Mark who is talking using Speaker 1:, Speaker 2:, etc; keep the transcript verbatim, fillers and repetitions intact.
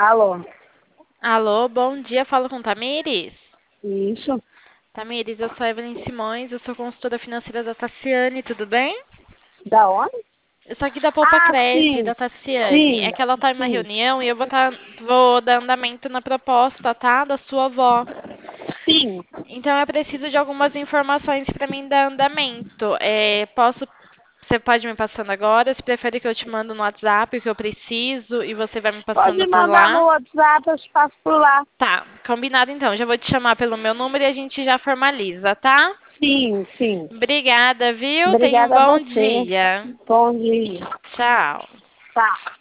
Speaker 1: Alô,
Speaker 2: Alô, bom dia, falo com Tamires.
Speaker 1: isso?
Speaker 2: Tamires, eu sou a Evelyn Simões, eu sou consultora financeira da Tassiane, tudo bem?
Speaker 1: Da onde?
Speaker 2: Eu sou aqui da Poupa
Speaker 1: Ah,
Speaker 2: Cred,
Speaker 1: sim,
Speaker 2: da Tassiane. É
Speaker 1: sim,
Speaker 2: que ela tá em uma
Speaker 1: sim,
Speaker 2: reunião e eu vou, tá, vou dar andamento na proposta, tá? Da sua avó.
Speaker 1: sim.
Speaker 2: Então eu preciso de algumas informações para mim dar andamento. É, posso, você pode me passando agora? Se prefere que eu te mando no WhatsApp o que eu preciso e você vai me passando
Speaker 1: Pode
Speaker 2: por
Speaker 1: mandar
Speaker 2: lá?
Speaker 1: no WhatsApp, eu te passo por lá.
Speaker 2: Tá, combinado então. Já vou te chamar pelo meu número e a gente já formaliza, tá?
Speaker 1: Sim, sim.
Speaker 2: Obrigada, viu? Tenha um
Speaker 1: Obrigada a
Speaker 2: bom
Speaker 1: você.
Speaker 2: dia.
Speaker 1: Bom dia.
Speaker 2: Tchau.
Speaker 1: Tá.